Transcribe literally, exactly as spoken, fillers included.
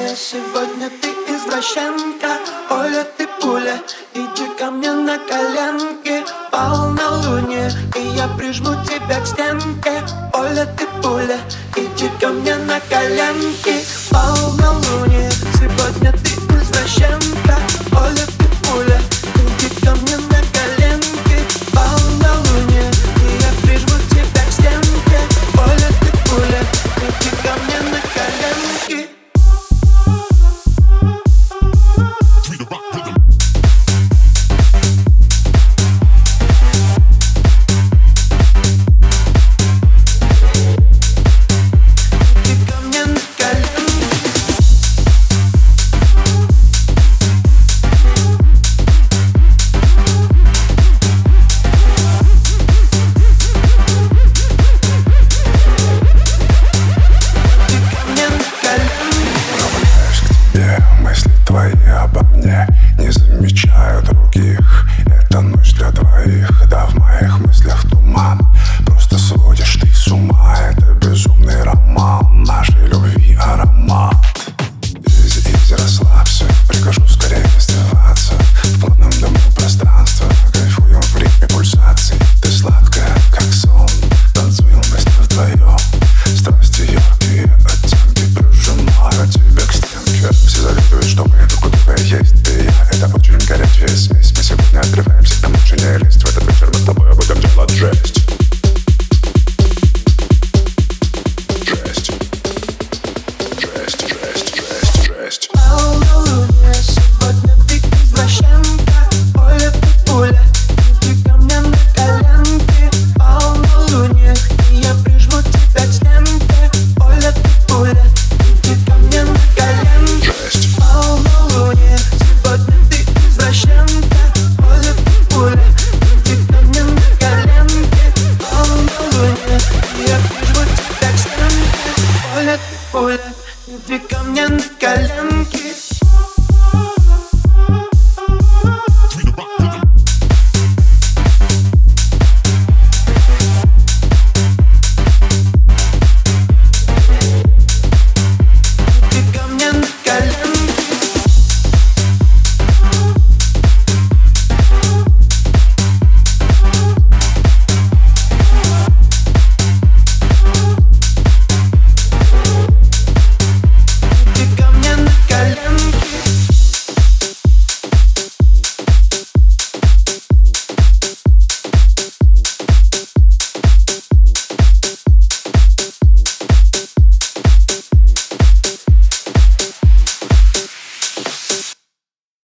полнолуние. Сегодня ты извращенка, Оля, ты пуля. Иди ко мне на коленки, полнолуние, и я прижму тебя к стенке. Оля, ты пуля, иди ко мне на коленки, полнолуние. Сегодня ты извращенка, Оля, ты пуля. Иди ко мне на коленки, полнолуние, и я прижму тебя к стенке. Оля, ты пуля, иди ко мне на коленки. Твои обо мне не замечаю других. Это ночь для двоих, да в моих мыслях туман. Просто сводишь ты с ума, это безумный роман нашей любви аромат. Изи, изи, расслабься, прикажу скорее оставаться в плотном дому пространства. Кайфуем в ритме пульсаций. Ты сладкая, как сон, танцуем вместе вдвоем. Страсти яркие оттенки, прижимаю тебя к стенке. Все завидуют, что мы друг у друга есть ты и я. Это очень горячая смесь. Мы сегодня отрываемся к тому, что не лезть. В этот вечер мы с тобой будем делать жесть. Жесть. Жесть, жесть, жесть, жесть. Полнолуние, сегодня ты извращенка, Оля, ты пуля. Иди ко мне на коленки, полнолуние, и я прижму тебя к стенке. Оля, ты пуля, иди ко мне на коленки. Жесть. Полнолуние, сегодня ты извращенка, Оля, ты пуля. Иди ко мне на коленки, полнолуние, и я прижму тебя к стенке. Оля, ты пуля, иди ко мне на коленки.